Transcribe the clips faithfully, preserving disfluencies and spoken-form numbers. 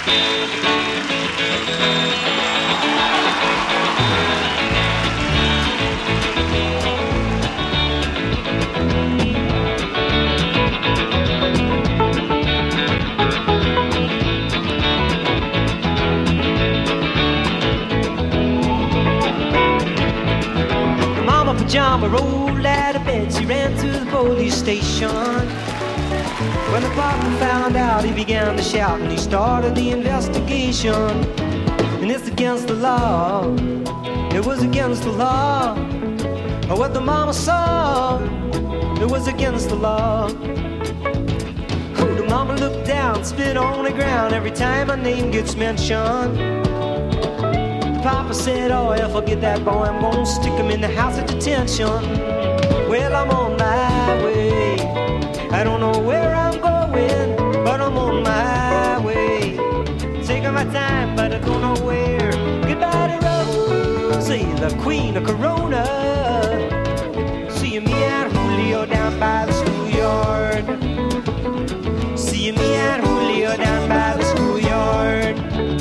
Pajama rolled out of bed, she ran to the police station. When the papa found out, he began to shout, and he started the investigation. And it's against the law, it was against the law. What the mama saw, it was against the law. Oh, the mama looked down, spit on the ground every time my name gets mentioned. Papa said, oh, if I get that boy, I'm gonna stick him in the house of detention. Well, I'm on my way, I don't know where I'm going, but I'm on my way. Taking my time, but I don't know where. Goodbye to Rosie, the queen of Corona. Seeing me at Julio down by the schoolyard. Seeing me at Julio down by the schoolyard.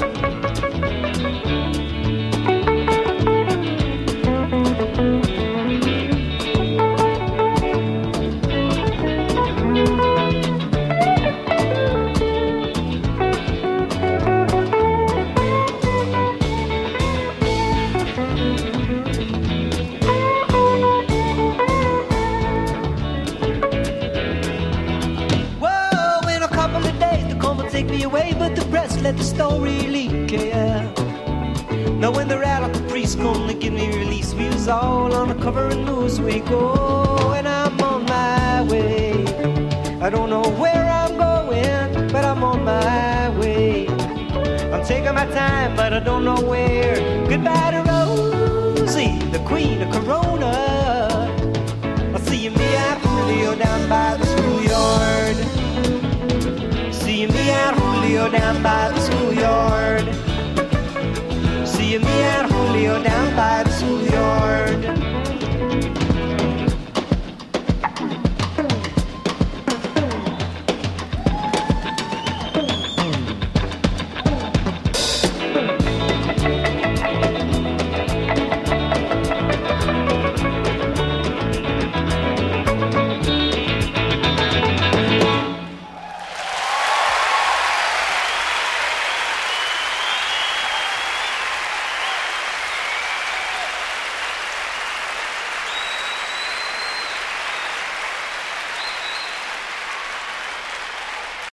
Let the story leak, yeah. Now when the radical priest come to give me release, we was all on the cover of Newsweek. Oh, and I'm on my way. I don't know where I'm going, but I'm on my way. I'm taking my time, but I don't know where. Goodbye to Rosie, the queen of Corona. I'll see you me at Julio down by the schoolyard. See me at Julio down by the schoolyard. See me at Julio down by the